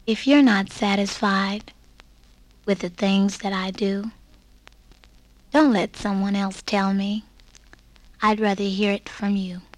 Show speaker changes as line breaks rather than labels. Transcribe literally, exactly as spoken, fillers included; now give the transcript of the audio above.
If you're not satisfied with the things that I do, don't let someone else tell me. I'd rather hear it from you.